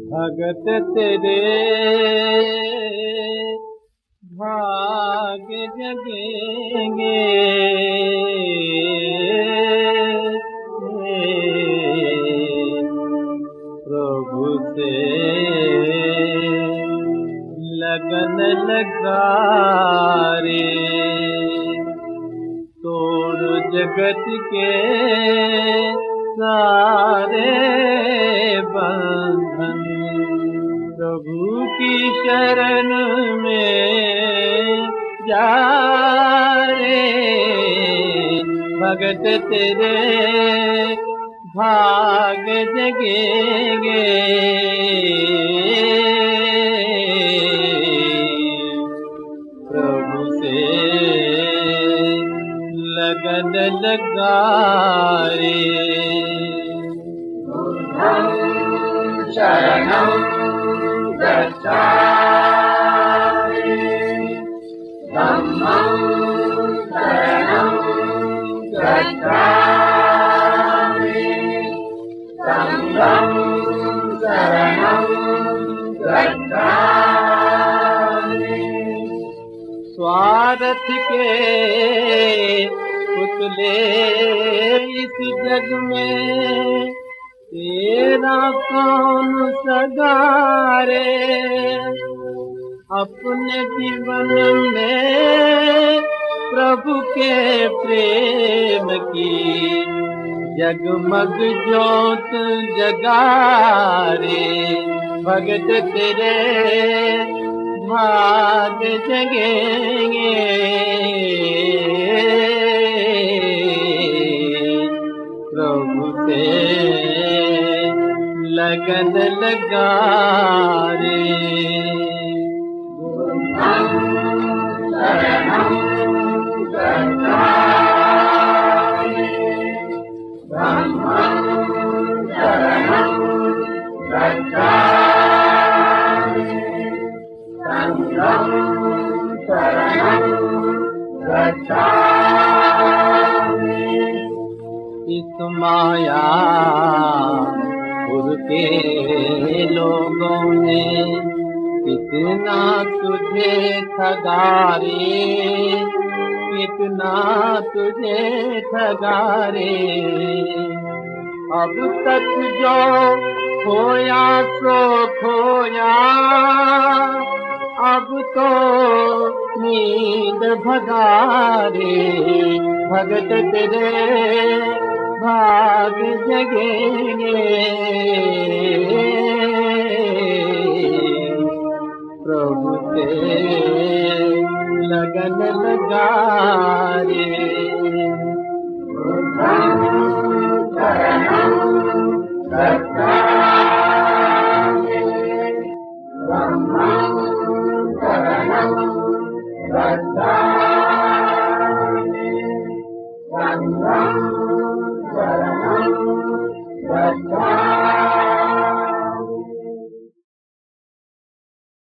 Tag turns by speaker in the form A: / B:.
A: भगत तेरे भाग जगेंगे। प्रभु से लगन लगा रे, तोड़ जगत के सारे बंधन। प्रभु की शरण में जा रे, भगत तेरे भाग जगेंगे। प्रभु से लगन लगा रे।
B: शरणं गच्छामि, धम्मं शरणं गच्छामि, संघं शरणं गच्छामि।
A: स्वार्थ के पुतले इस जग में तेरा कौन सगारे। अपने जीवन में प्रभु के प्रेम की जगमग ज्योत जगा रे, भगत तेरे भाग जगेंगे। प्रभु से लगन लगा रे।
B: शरणं गच्छामि, धम्मं शरणं गच्छामि, संघं शरणं गच्छामि।
A: इस माया के लोगों ने कितना तुझे ठगा रे, कितना तुझे ठगा रे। अब तक जो खोया सो खोया, अब तो नींद भगा रे, भगत तेरे भाग जगेंगे। प्रभु से लगन लगा रे।
B: शरणं गच्छामि, धम्मं शरणं गच्छामि, संघं शरणं गच्छामि।